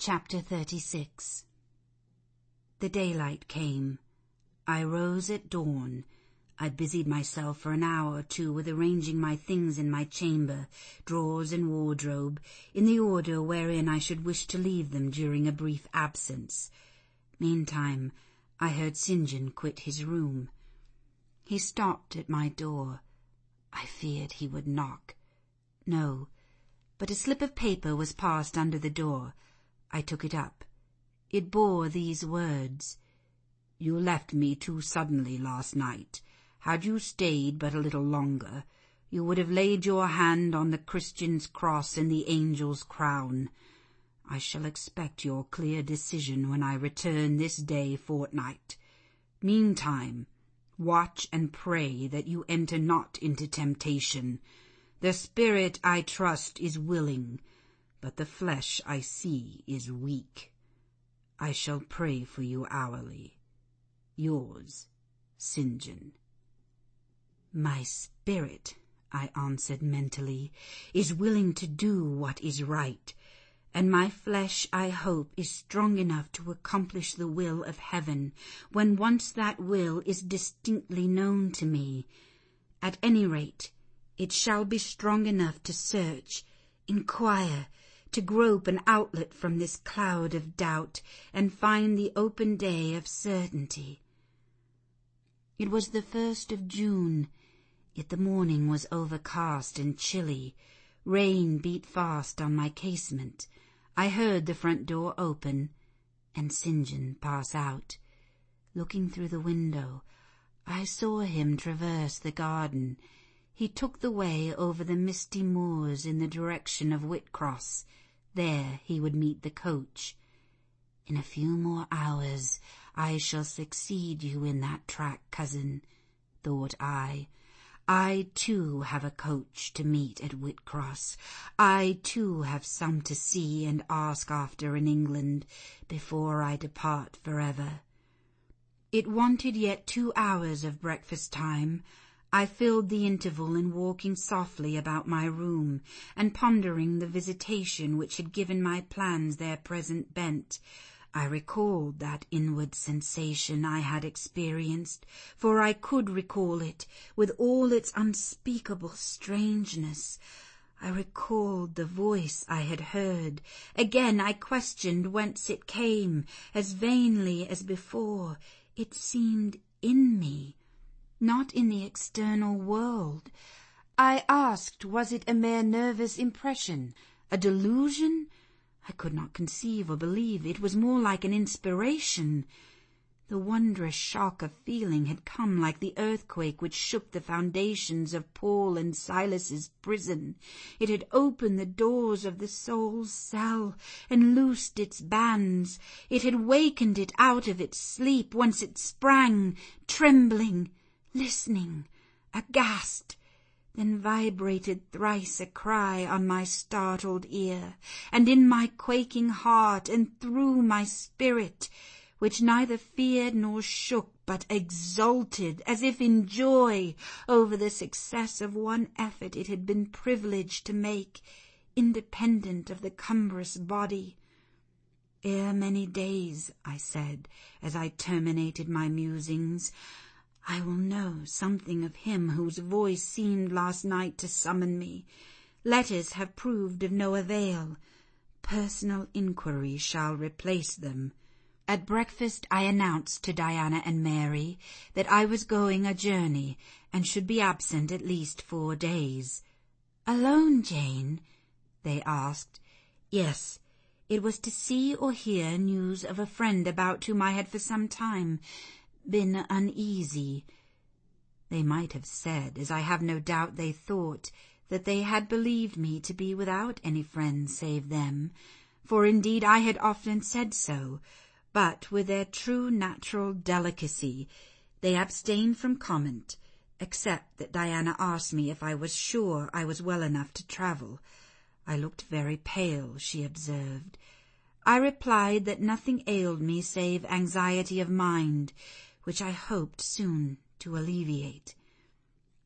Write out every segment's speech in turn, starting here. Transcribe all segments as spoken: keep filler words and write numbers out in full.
Chapter thirty-six. The daylight came. I rose at dawn. I busied myself for an hour or two with arranging my things in my chamber, drawers and wardrobe, in the order wherein I should wish to leave them during a brief absence. Meantime, I heard St. John quit his room. He stopped at my door. I feared he would knock. No, but a slip of paper was passed under the door. I took it up. It bore these words: "You left me too suddenly last night. Had you stayed but a little longer, you would have laid your hand on the Christian's cross and the angel's crown. I shall expect your clear decision when I return this day fortnight. Meantime, watch and pray that you enter not into temptation. The spirit, I trust, is willing, but the flesh, I see, is weak. I shall pray for you hourly. Yours, Saint John." "My spirit," I answered mentally, "is willing to do what is right, and my flesh, I hope, is strong enough to accomplish the will of heaven when once that will is distinctly known to me. At any rate, it shall be strong enough to search, inquire, to grope an outlet from this cloud of doubt, and find the open day of certainty." It was the first of June, yet the morning was overcast and chilly. Rain beat fast on my casement. I heard the front door open, and Saint John pass out. Looking through the window, I saw him traverse the garden. He took the way over the misty moors in the direction of Whitcross. There he would meet the coach. "In a few more hours I shall succeed you in that track, cousin," thought I. I too have a coach to meet at Whitcross. I too have some to see and ask after in England before I depart forever. It wanted yet two hours of breakfast time. I filled the interval in walking softly about my room and pondering the visitation which had given my plans their present bent. I recalled that inward sensation I had experienced, for I could recall it with all its unspeakable strangeness. I recalled the voice I had heard. Again I questioned whence it came, as vainly as before. It seemed in me, not in the external world. I asked, was it a mere nervous impression, a delusion? I could not conceive or believe. It was more like an inspiration. The wondrous shock of feeling had come like the earthquake which shook the foundations of Paul and Silas's prison. It had opened the doors of the soul's cell and loosed its bands. It had wakened it out of its sleep, whence it sprang, trembling, listening, aghast. Then vibrated thrice a cry on my startled ear, and in my quaking heart, and through my spirit, which neither feared nor shook, but exulted, as if in joy, over the success of one effort it had been privileged to make, independent of the cumbrous body. "Ere many days," I said, as I terminated my musings, "I will know something of him whose voice seemed last night to summon me. Letters have proved of no avail. Personal inquiry shall replace them." At breakfast I announced to Diana and Mary that I was going a journey and should be absent at least four days. "Alone, Jane?" they asked. "Yes, it was to see or hear news of a friend about whom I had for some time been uneasy." They might have said, as I have no doubt they thought, that they had believed me to be without any friends save them, for indeed I had often said so, but with their true natural delicacy they abstained from comment, except that Diana asked me if I was sure I was well enough to travel. I looked very pale, she observed. I replied that nothing ailed me save anxiety of mind, which I hoped soon to alleviate.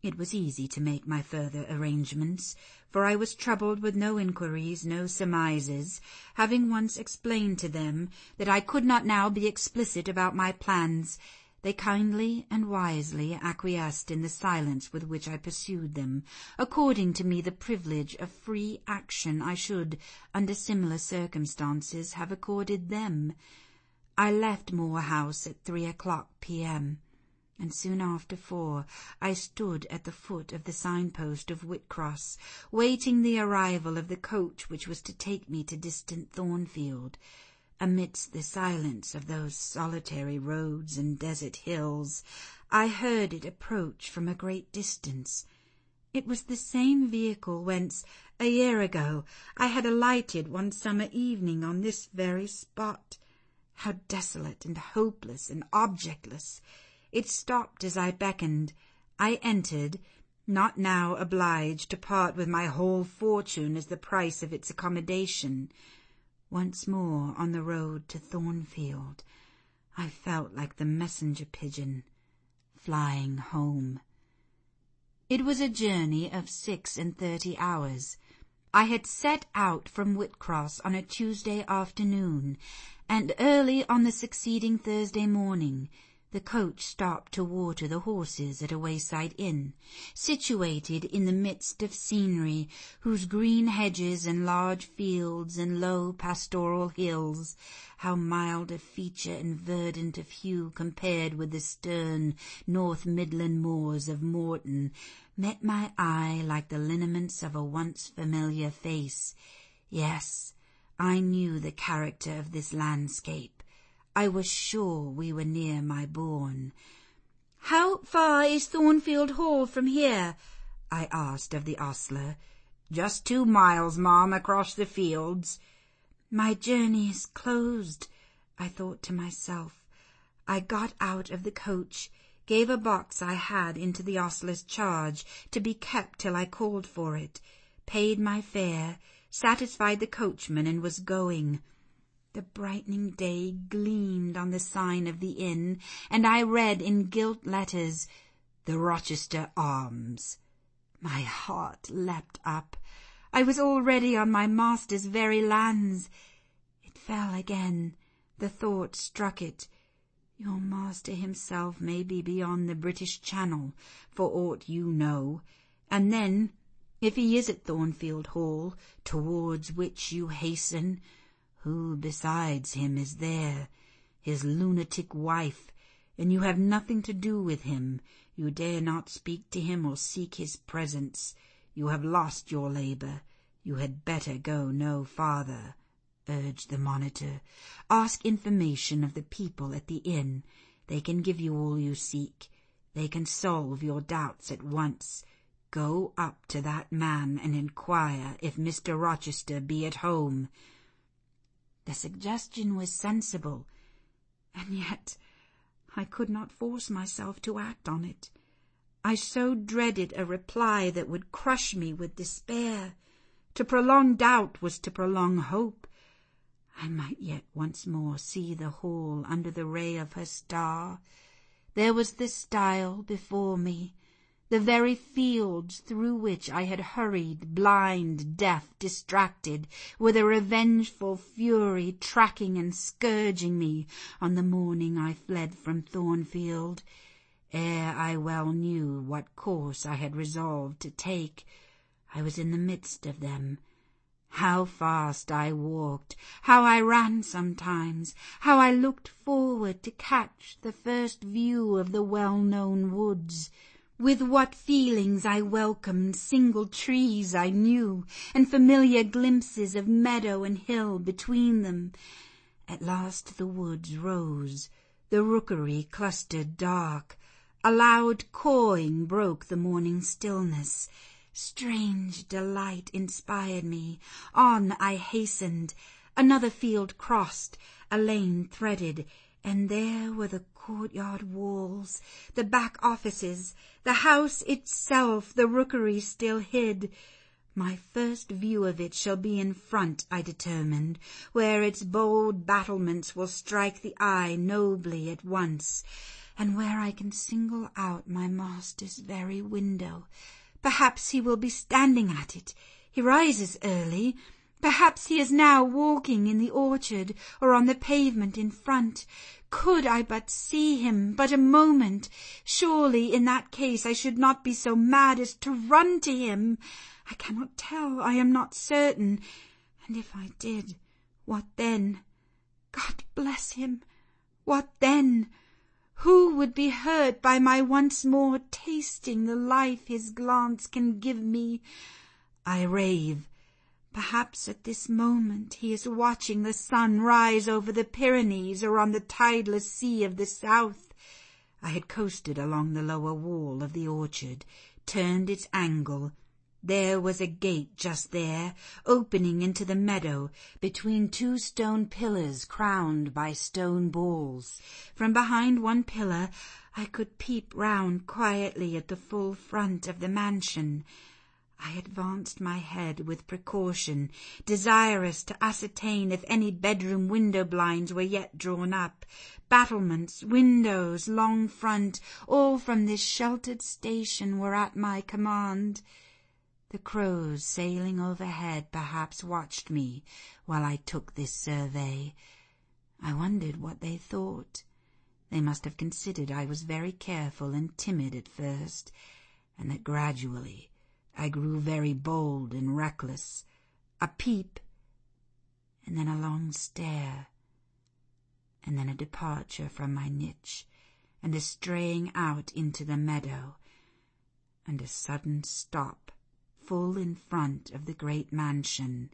It was easy to make my further arrangements, for I was troubled with no inquiries, no surmises, having once explained to them that I could not now be explicit about my plans. They kindly and wisely acquiesced in the silence with which I pursued them, according to me the privilege of free action I should, under similar circumstances, have accorded them. I left Moor House at three o'clock p m, and soon after four I stood at the foot of the signpost of Whitcross, waiting the arrival of the coach which was to take me to distant Thornfield. Amidst the silence of those solitary roads and desert hills, I heard it approach from a great distance. It was the same vehicle whence, a year ago, I had alighted one summer evening on this very spot. How desolate and hopeless and objectless! It stopped as I beckoned. I entered, not now obliged to part with my whole fortune as the price of its accommodation. Once more on the road to Thornfield, I felt like the messenger pigeon, flying home. It was a journey of six and thirty hours. I had set out from Whitcross on a Tuesday afternoon, and early on the succeeding Thursday morning the coach stopped to water the horses at a wayside inn, situated in the midst of scenery whose green hedges and large fields and low pastoral hills, how mild of feature and verdant of hue compared with the stern North Midland moors of Morton, met my eye like the lineaments of a once familiar face. Yes, I knew the character of this landscape. I was sure we were near my bourne. "How far is Thornfield Hall from here?" I asked of the ostler. "Just two miles, ma'am, across the fields." My journey is closed, I thought to myself. I got out of the coach, gave a box I had into the ostler's charge, to be kept till I called for it, paid my fare, satisfied the coachman, and was going. The brightening day gleamed on the sign of the inn, and I read in gilt letters, "The Rochester Arms." My heart leapt up. I was already on my master's very lands. It fell again. The thought struck it. Your master himself may be beyond the British Channel, for aught you know, and then, if he is at Thornfield Hall, towards which you hasten, who besides him is there? His lunatic wife, and you have nothing to do with him. You dare not speak to him or seek his presence. You have lost your labour. You had better go no farther, urged the monitor. Ask information of the people at the inn. They can give you all you seek. They can solve your doubts at once. Go up to that man and inquire if Mister Rochester be at home. The suggestion was sensible, and yet I could not force myself to act on it. I so dreaded a reply that would crush me with despair. To prolong doubt was to prolong hope. I might yet once more see the hall under the ray of her star. There was the stile before me, the very fields through which I had hurried, blind, deaf, distracted, with a revengeful fury tracking and scourging me on the morning I fled from Thornfield. Ere I well knew what course I had resolved to take, I was in the midst of them. How fast I walked, how I ran sometimes, how I looked forward to catch the first view of the well-known woods. With what feelings I welcomed single trees I knew, and familiar glimpses of meadow and hill between them. At last the woods rose, the rookery clustered dark. A loud cawing broke the morning stillness. Strange delight inspired me. On I hastened. Another field crossed, a lane threaded, and there were the courtyard walls, the back offices, the house itself, the rookery still hid. My first view of it shall be in front, I determined, where its bold battlements will strike the eye nobly at once. and where I can single out my master's very window. Perhaps he will be standing at it. He rises early. Perhaps he is now walking in the orchard or on the pavement in front. Could I but see him, but a moment, surely in that case I should not be so mad as to run to him. I cannot tell, I am not certain. And if I did, what then? God bless him! What then? Who would be hurt by my once more tasting the life his glance can give me? I rave. Perhaps at this moment he is watching the sun rise over the Pyrenees or on the tideless sea of the south. I had coasted along the lower wall of the orchard, turned its angle. There was a gate just there, opening into the meadow, between two stone pillars crowned by stone balls. From behind one pillar I could peep round quietly at the full front of the mansion. I advanced my head with precaution, desirous to ascertain if any bedroom window blinds were yet drawn up. Battlements, windows, long front, all from this sheltered station were at my command. The crows sailing overhead perhaps watched me while I took this survey. I wondered what they thought. They must have considered I was very careful and timid at first, and that gradually I grew very bold and reckless. A peep, and then a long stare, and then a departure from my niche, and a straying out into the meadow, and a sudden stop full in front of the great mansion,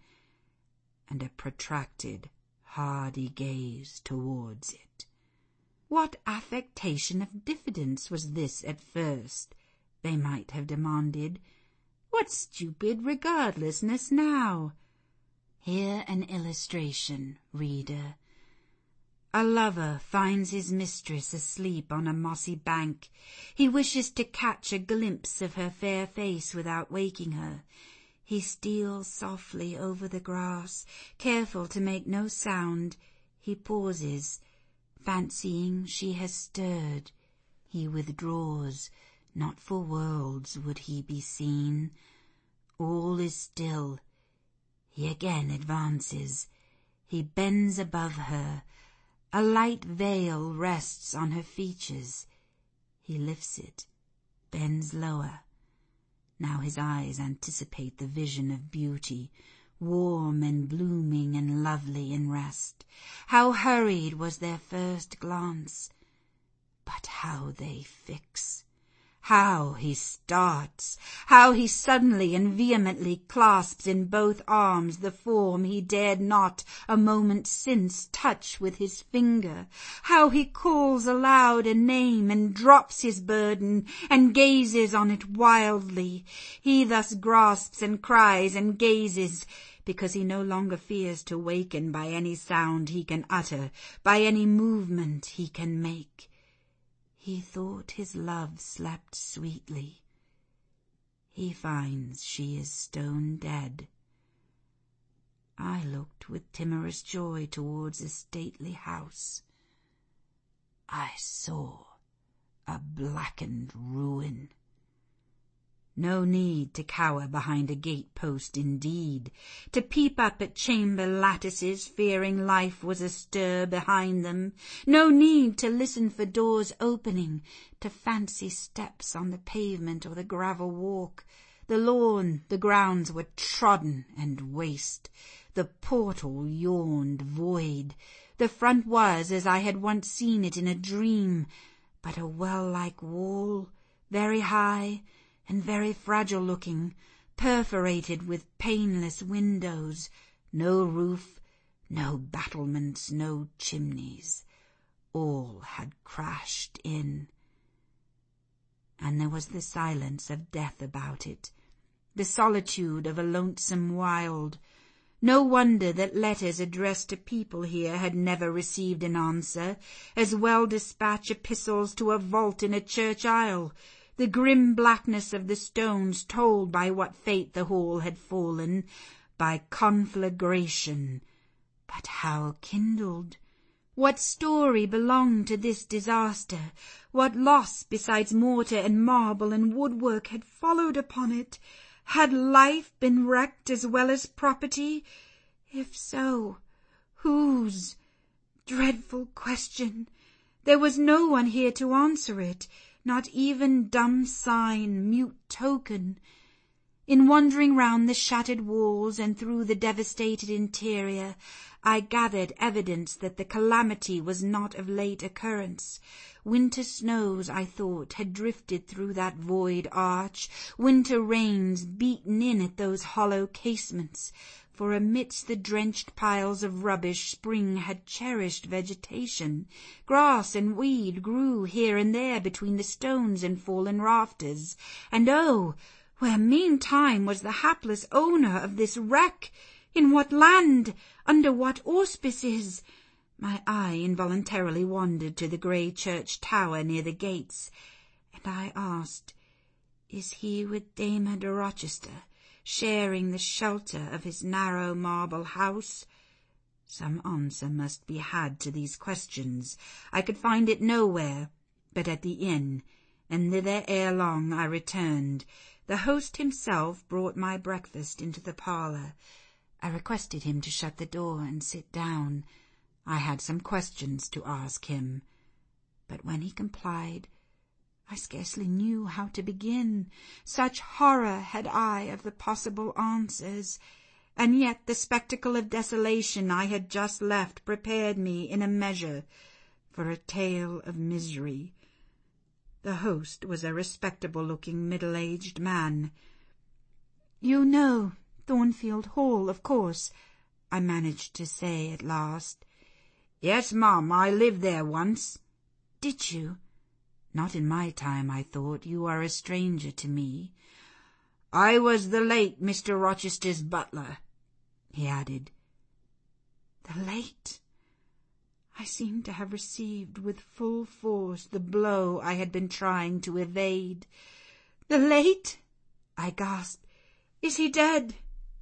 and a protracted, hardy gaze towards it. What affectation of diffidence was this at first? They might have demanded. What stupid regardlessness now? Here an illustration, reader. A lover finds his mistress asleep on a mossy bank. He wishes to catch a glimpse of her fair face without waking her. He steals softly over the grass, careful to make no sound. He pauses, fancying she has stirred. He withdraws. Not for worlds would he be seen. All is still. He again advances. He bends above her. A light veil rests on her features. He lifts it, bends lower. Now his eyes anticipate the vision of beauty, warm and blooming and lovely in rest. How hurried was their first glance, but how they fix! How he starts! How he suddenly and vehemently clasps in both arms the form he dared not a moment since touch with his finger! How he calls aloud a name and drops his burden and gazes on it wildly! He thus grasps and cries and gazes because he no longer fears to waken by any sound he can utter, by any movement he can make. He thought his love slept sweetly. He finds she is stone dead. I looked with timorous joy towards a stately house. I saw a blackened ruin. No need to cower behind a gate-post indeed, to peep up at chamber lattices fearing life was astir behind them. No need to listen for doors opening, to fancy steps on the pavement or the gravel walk. The lawn, the grounds were trodden and waste. The portal yawned void. The front was as I had once seen it in a dream, but a well-like wall, very high, and very fragile-looking, perforated with paneless windows, no roof, no battlements, no chimneys. All had crashed in. And there was the silence of death about it, the solitude of a lonesome wild. No wonder that letters addressed to people here had never received an answer, as well dispatch epistles to a vault in a church aisle. The grim blackness of the stones told by what fate the hall had fallen, by conflagration. But how kindled? What story belonged to this disaster? What loss besides mortar and marble and woodwork had followed upon it? Had life been wrecked as well as property? If so, whose? Dreadful question! There was no one here to answer it, not even dumb sign, mute token. In wandering round the shattered walls and through the devastated interior, I gathered evidence that the calamity was not of late occurrence. Winter snows, I thought, had drifted through that void arch, winter rains beaten in at those hollow casements, for amidst the drenched piles of rubbish spring had cherished vegetation. Grass and weed grew here and there between the stones and fallen rafters, and oh, where meantime was the hapless owner of this wreck? In what land? Under what auspices? My eye involuntarily wandered to the grey church tower near the gates, and I asked, is he with Dame de Rochester, sharing the shelter of his narrow marble house? Some answer must be had to these questions. I could find it nowhere but at the inn, and thither ere long I returned. The host himself brought my breakfast into the parlour. I requested him to shut the door and sit down. I had some questions to ask him, but when he complied, I scarcely knew how to begin. Such horror had I of the possible answers, and yet the spectacle of desolation I had just left prepared me in a measure for a tale of misery. The host was a respectable-looking middle-aged man. "You know Thornfield Hall, of course," I managed to say at last. "Yes, ma'am, I lived there once." "Did you? Not in my time, I thought. You are a stranger to me." "I was the late Mister Rochester's butler," he added. The late? I seemed to have received with full force the blow I had been trying to evade. "The late?" I gasped. "Is he dead?"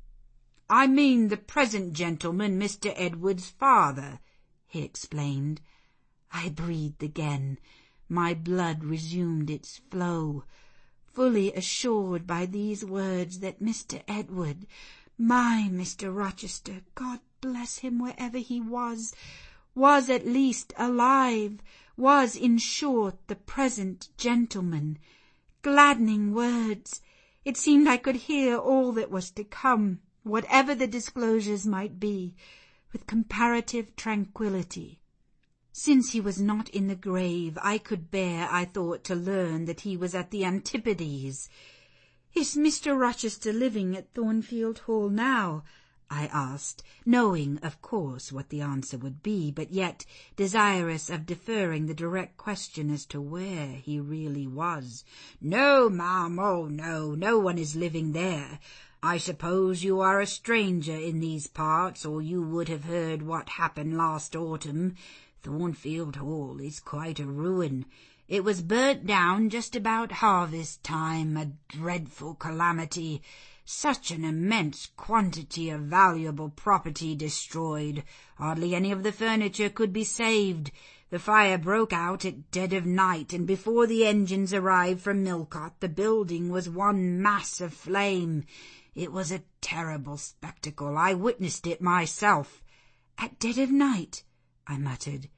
"I mean the present gentleman, Mister Edward's father," he explained. I breathed again. My blood resumed its flow, fully assured by these words that Mister Edward, my Mister Rochester, God bless him wherever he was, was at least alive, was, in short, the present gentleman. Gladdening words! It seemed I could hear all that was to come, whatever the disclosures might be, with comparative tranquillity. Since he was not in the grave, I could bear, I thought, to learn that he was at the Antipodes. "Is Mister Rochester living at Thornfield Hall now?" I asked, knowing, of course, what the answer would be, but yet desirous of deferring the direct question as to where he really was. "No, ma'am, oh no, no one is living there. I suppose you are a stranger in these parts, or you would have heard what happened last autumn. Thornfield Hall is quite a ruin. It was burnt down just about harvest time, a dreadful calamity. Such an immense quantity of valuable property destroyed. Hardly any of the furniture could be saved. The fire broke out at dead of night, and before the engines arrived from Millcote, the building was one mass of flame. It was a terrible spectacle. I witnessed it myself." "At dead of night?" I muttered.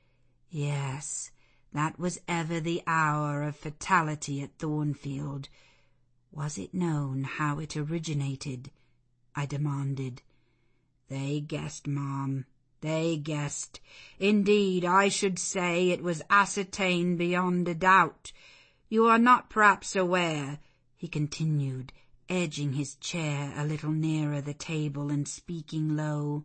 Yes, that was ever the hour of fatality at Thornfield. Was it known how it originated? I demanded. "They guessed, ma'am, they guessed. Indeed, I should say it was ascertained beyond a doubt. You are not perhaps aware," he continued, edging his chair a little nearer the table and speaking low,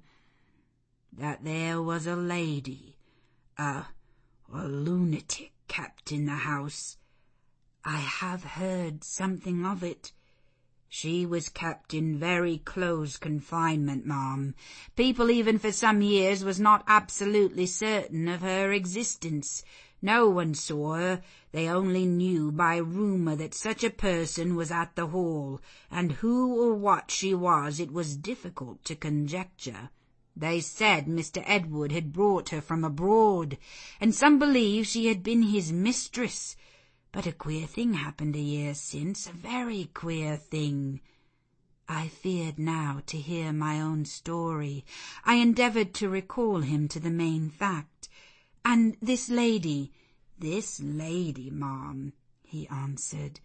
"that there was a lady, a, a lunatic, kept in the house." "I have heard something of it." "She was kept in very close confinement, ma'am. People even for some years was not absolutely certain of her existence. No one saw her. They only knew by rumour that such a person was at the Hall, and who or what she was it was difficult to conjecture. They said Mister Edward had brought her from abroad, and some believe she had been his mistress. But a queer thing happened a year since, a very queer thing. I feared now to hear my own story. I endeavoured to recall him to the main fact. And this lady, this lady, ma'am, he answered,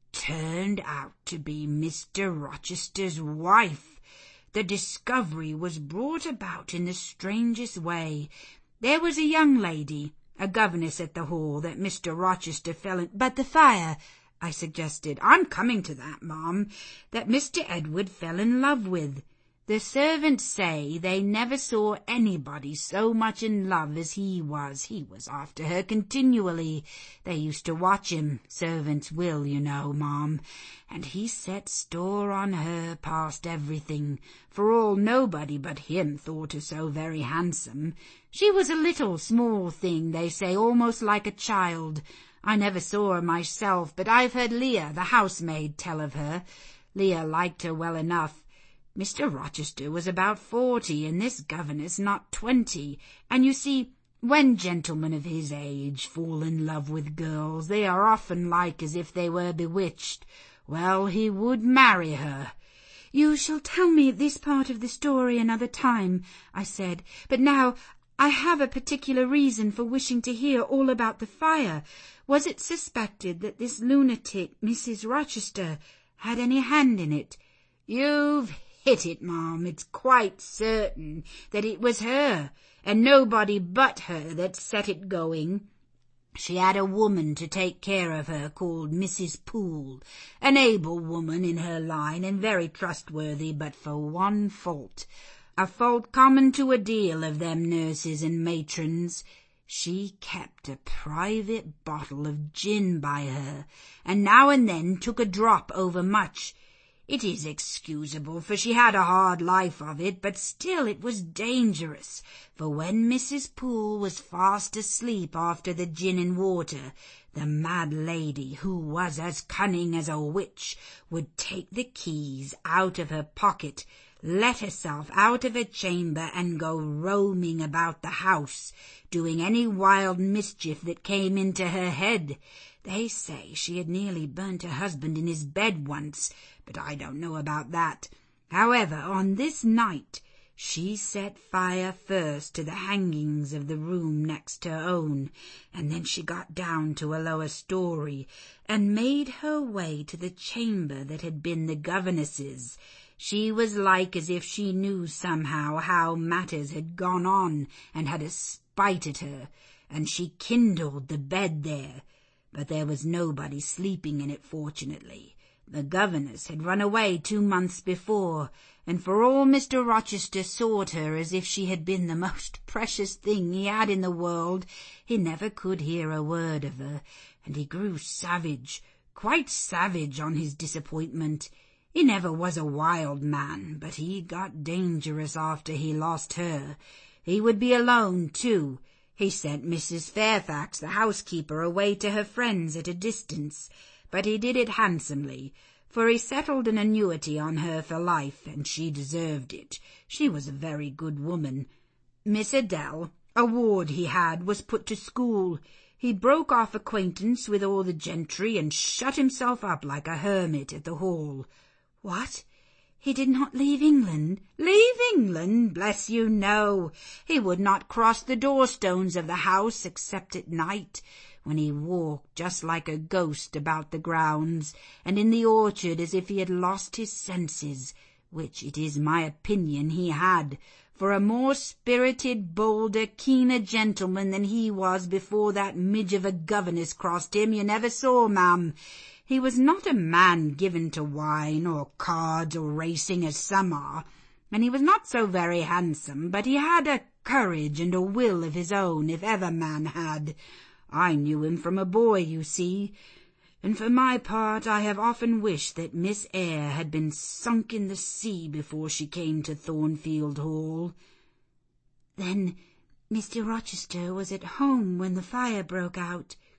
turned out to be Mister Rochester's wife. The discovery was brought about in the strangest way. There was a young lady, a governess at the Hall, that Mister Rochester fell in— But the fire, I suggested. I'm coming to that, ma'am, that Mister Edward fell in love with. The servants say they never saw anybody so much in love as he was. He was after her continually. They used to watch him. Servants will, you know, ma'am. And he set store on her past everything. For all, nobody but him thought her so very handsome. She was a little small thing, they say, almost like a child. I never saw her myself, but I've heard Leah, the housemaid, tell of her. Leah liked her well enough. Mister Rochester was about forty, and this governess not twenty, and you see, when gentlemen of his age fall in love with girls, they are often like as if they were bewitched. Well, he would marry her. "You shall tell me this part of the story another time," I said, "but now I have a particular reason for wishing to hear all about the fire. Was it suspected that this lunatic, Missus Rochester, had any hand in it?" "You've hit it, ma'am. It's quite certain that it was her, and nobody but her that set it going. She had a woman to take care of her called Missus Poole, an able woman in her line and very trustworthy, but for one fault, a fault common to a deal of them nurses and matrons. She kept a private bottle of gin by her, and now and then took a drop over much. It is excusable, for she had a hard life of it, but still it was dangerous, for when Missus Poole was fast asleep after the gin and water, the mad lady, who was as cunning as a witch, would take the keys out of her pocket, let herself out of her chamber, and go roaming about the house, doing any wild mischief that came into her head. They say she had nearly burnt her husband in his bed once, but I don't know about that. However, on this night she set fire first to the hangings of the room next her own, and then she got down to a lower story, and made her way to the chamber that had been the governess's. She was like as if she knew somehow how matters had gone on, and had a spite at her, and she kindled the bed there. But there was nobody sleeping in it, fortunately. The governess had run away two months before, and for all Mister Rochester sought her as if she had been the most precious thing he had in the world, he never could hear a word of her, and he grew savage, quite savage on his disappointment. He never was a wild man, but he got dangerous after he lost her. He would be alone, too. He sent Missus Fairfax, the housekeeper, away to her friends at a distance, but he did it handsomely, for he settled an annuity on her for life, and she deserved it. She was a very good woman. Miss Adele, a ward he had, was put to school. He broke off acquaintance with all the gentry, and shut himself up like a hermit at the Hall. What? He did not leave England? Leave England? Bless you, no. He would not cross the door-stones of the house except at night, when he walked just like a ghost about the grounds, and in the orchard as if he had lost his senses, which it is my opinion he had, for a more spirited, bolder, keener gentleman than he was before that midge of a governess crossed him you never saw, ma'am. He was not a man given to wine or cards or racing as some are, and he was not so very handsome, but he had a courage and a will of his own, if ever man had. I knew him from a boy, you see, and for my part I have often wished that Miss Eyre had been sunk in the sea before she came to Thornfield Hall. Then Mister Rochester was at home when the fire broke out?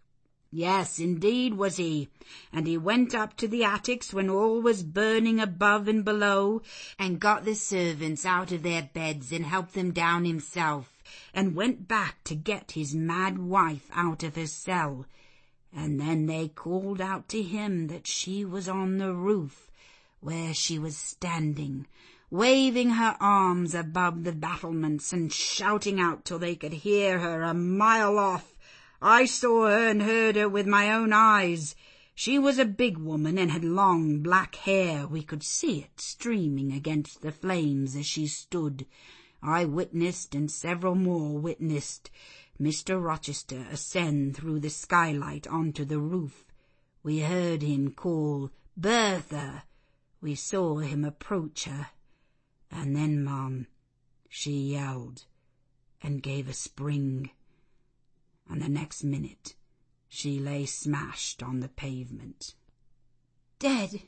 Yes, indeed was he, and he went up to the attics when all was burning above and below, and got the servants out of their beds and helped them down himself, and went back to get his mad wife out of her cell. And then they called out to him that she was on the roof, where she was standing, waving her arms above the battlements and shouting out till they could hear her a mile off. I saw her and heard her with my own eyes. She was a big woman and had long black hair. We could see it streaming against the flames as she stood. I witnessed, and several more witnessed, Mister Rochester ascend through the skylight onto the roof. We heard him call, "Bertha!" We saw him approach her. And then, Ma'am, she yelled and gave a spring. And the next minute she lay smashed on the pavement. Dead?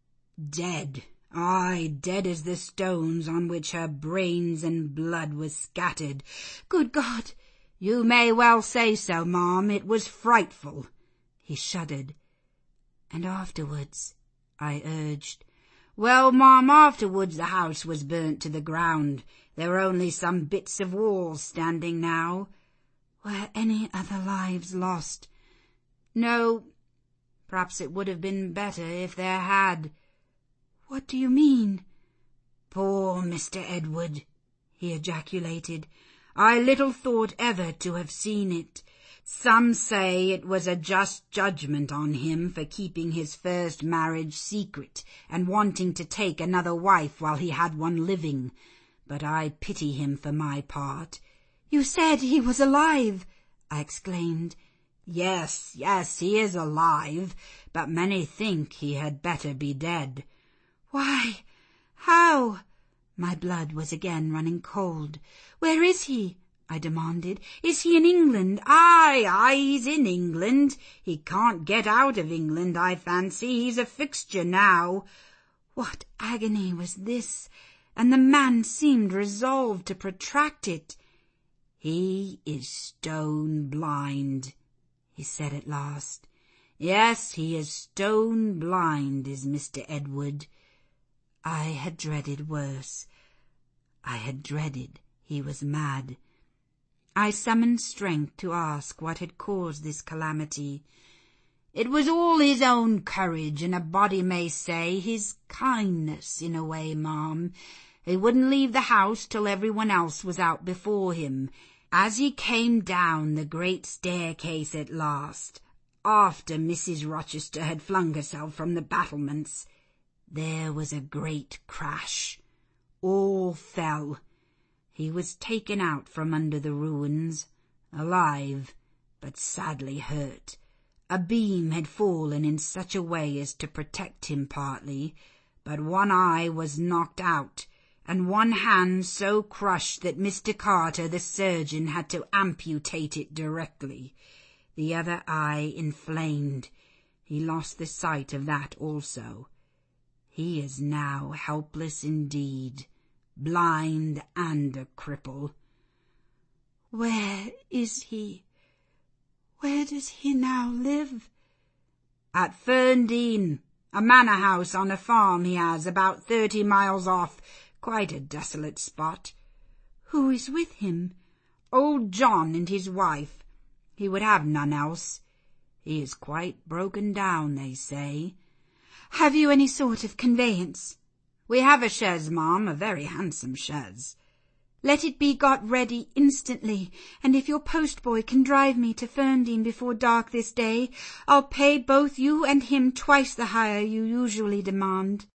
Dead. Aye, dead as the stones on which her brains and blood were scattered. Good God! You may well say so, Ma'am. It was frightful. He shuddered. And afterwards, I urged. Well, Ma'am, afterwards the house was burnt to the ground. There were only some bits of walls standing now. Were any other lives lost? No. Perhaps it would have been better if there had. What do you mean? Poor Mister Edward, he ejaculated. I little thought ever to have seen it. Some say it was a just judgment on him for keeping his first marriage secret and wanting to take another wife while he had one living. But I pity him for my part. You said he was alive, I exclaimed. Yes, yes, he is alive, but many think he had better be dead. Why, how? My blood was again running cold. Where is he? I demanded. Is he in England? Aye, aye, he's in England. He can't get out of England, I fancy. He's a fixture now. What agony was this? And the man seemed resolved to protract it. He is stone blind, he said at last. Yes, he is stone blind, is Mister Edward. I had dreaded worse. I had dreaded he was mad. I summoned strength to ask what had caused this calamity. It was all his own courage, and a body may say his kindness, in a way, Ma'am. He wouldn't leave the house till everyone else was out before him. As he came down the great staircase at last, after Missus Rochester had flung herself from the battlements, there was a great crash. All fell. He was taken out from under the ruins, alive, but sadly hurt. A beam had fallen in such a way as to protect him partly, but one eye was knocked out, and one hand so crushed that Mister Carter, the surgeon, had to amputate it directly. The other eye inflamed. He lost the sight of that also. He is now helpless indeed, blind and a cripple. Where is he? Where does he now live? At Ferndean, a manor house on a farm he has, about thirty miles off. Quite a desolate spot. Who is with him? Old John and his wife. He would have none else. He is quite broken down, they say. Have you any sort of conveyance? We have a chaise, Ma'am, a very handsome chaise. Let it be got ready instantly, and if your postboy can drive me to Ferndean before dark this day, I'll pay both you and him twice the hire you usually demand.